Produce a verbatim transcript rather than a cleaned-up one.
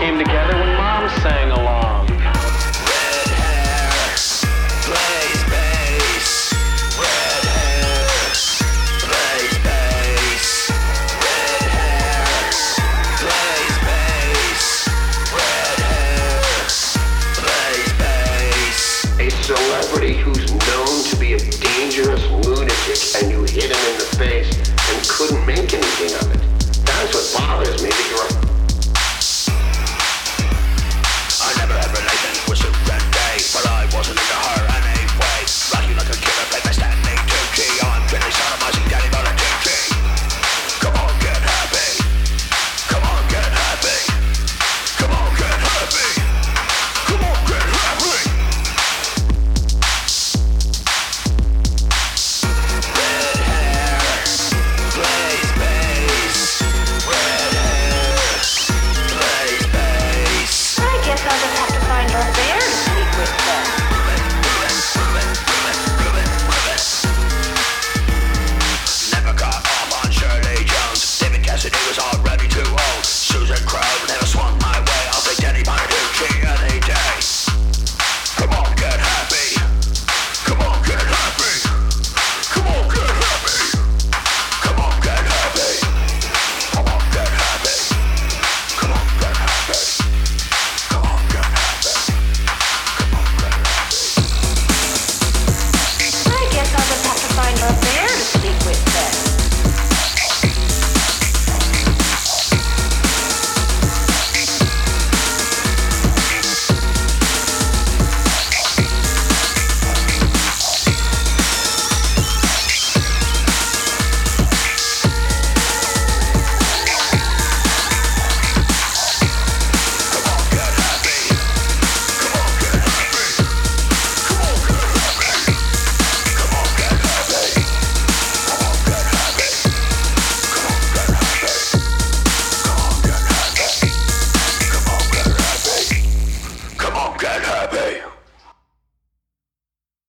came together when Mom sang along. Red hair, plays bass. Red hair, plays bass. Red hair, plays bass. Red hair, plays bass. A celebrity who's known to be a dangerous lunatic and you hit him in the face and couldn't make anything of it.